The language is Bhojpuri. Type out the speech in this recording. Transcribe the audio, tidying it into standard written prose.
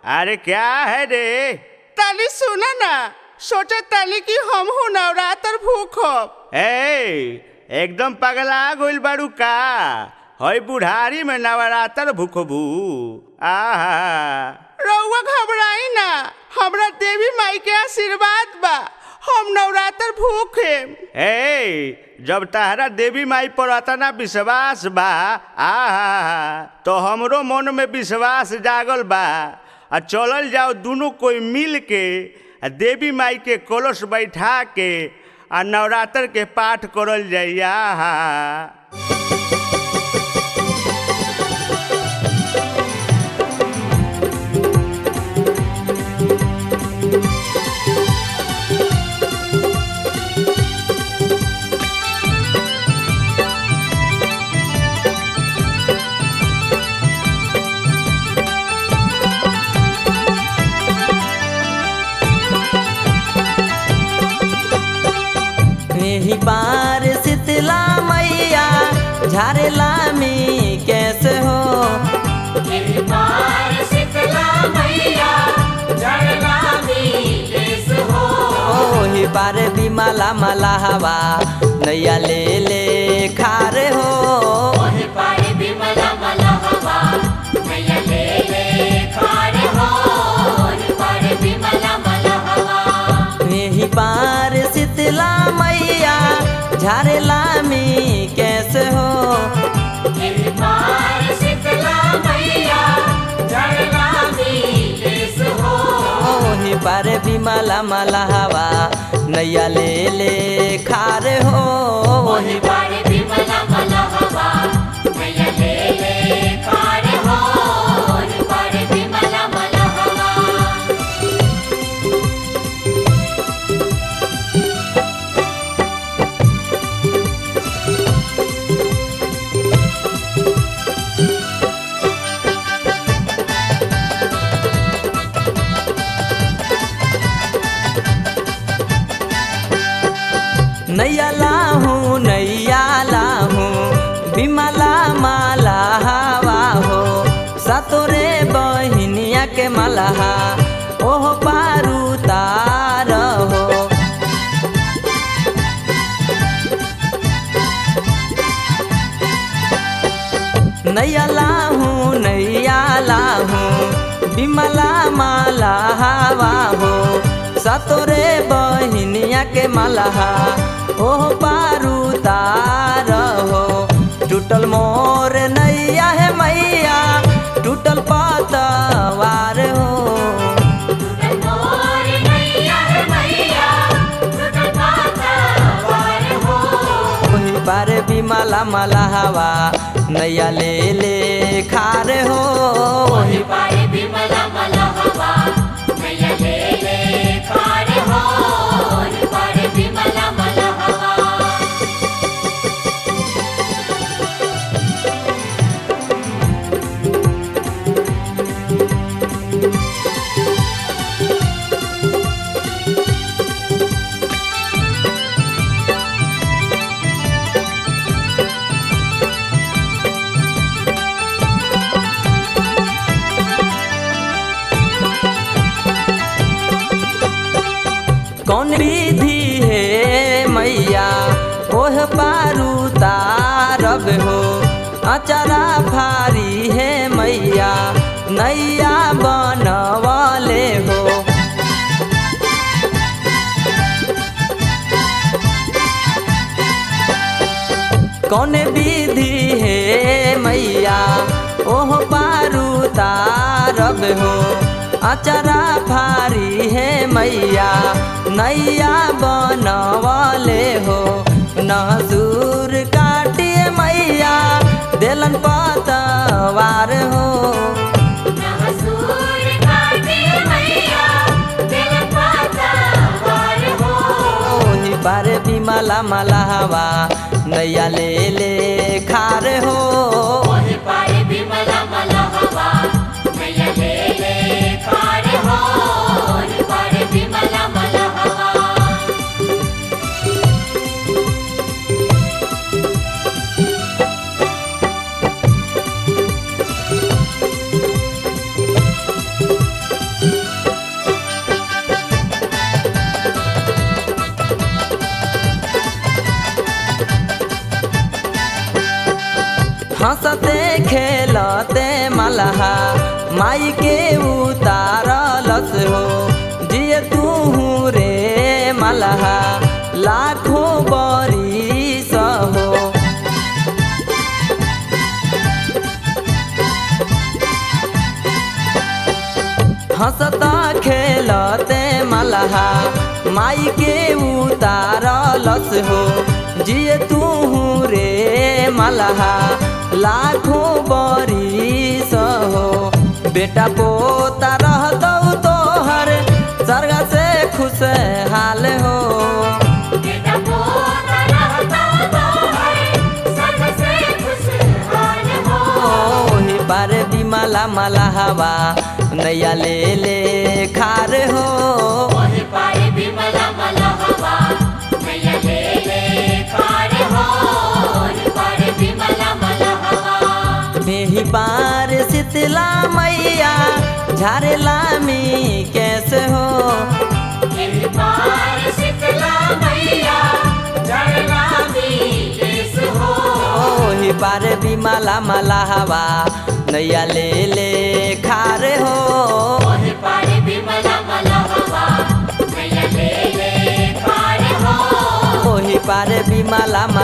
अरे क्या है रे? ताली सुना ना, सोचा ताली कि हम हो नवरात्र भूखब। एकदम पगला गइल बाड़ू का? हई बुढ़ारी में नवरात्र भूखबू? आहा, रउआ घबराई ना, हमरा देवी माई के आशीर्वाद बा, हम नवरात्र भूखे। जब तहरा देवी माई पर अतना विश्वास बा, आहा, तो हमरो मन में विश्वास जागल बा। चलल जाओ दोनों कोई मिल के देवी माई के कलश बैठा के नवरात्र के पाठ करल जाइया। बार शीतला मैया झारेला में कैसे हो? बार शीतला मैया झारेला में कैसे हो? ओही बार बिमला मला हवा नैया ले ले खारे हो। ओही बार बिमला मला हवा नैया ले ले खारे हो। ओही बार बिमला मला हवा। यही बार शीतला मैया झारेला में कैसे हो? बार शीतला मैया झारेला में कैसे हो? ओही बार बिमला मला हवा नैया ले ले खारे हो। ओही बार बिमला मला हवा नैया ले ले खारे हो। ओही बार बिमला मला हवा। नैया लाहूं बिमला माला हवा हो। सतोरे बहिनिया के मलहा ओह पारू तार हो। नैया लाहूं बिमला माला हवा हो। सतोरे बहिनिया के मलहा ओह पारू तार हो। टूटल मोर नैया है मैया टूटल पतवार हो। टूटल मोर नैया है मैया टूटल पतवार हो। ओही बार बिमला मला हवा नैया ले ले खारे हो। ओही बार बिमला मला हवा नैया ले ले खारे हो। ओही बार बिमला मला हवा। कौन विधि है मैया ओह पारू तारब हो। अचरा भारी है मैया नैया बनवले हो। कौन विधि है मैया ओह पारू तारब हो। अचरा भारी है मैया नैया बनवले हो। नसूर काटिए मैया देलन पतवार हो। नसूर काटिए मैया देलन पतवार हो। ओही बार बिमला मला हवा नैया ले ले खारे हो। ओही बार बिमला मला हवा नैया ले ले खारे हो। ओही बार बिमला मला हवा। मलहा माई के उतारलस हो जिए तू रे मलहा लाखों बरिस हो हंसता खेलते मलहा माई के उतारलस हो जिए तू रे मलहा लाखों बरिस हो बेटा पोता रहतौ तोहर स्वर्ग से खुशहाल हो बेटा पोता रहता तोहर स्वर्ग से खुशहाल हो ओही पार बिमला मलहवा नैया ले खार हो ओही पार बिमला मलहवा नैया ले खार हो ओही पार बिमला मलहवा एही पार शीतला मैया झारेला मी कैसे हो एही पार शीतला मैया झरना भी केस हो ओही पार बिमला मलहवा नैया ले खार हो ओही पार बिमला मलहवा नैया ले खार हो ओही पार बिमला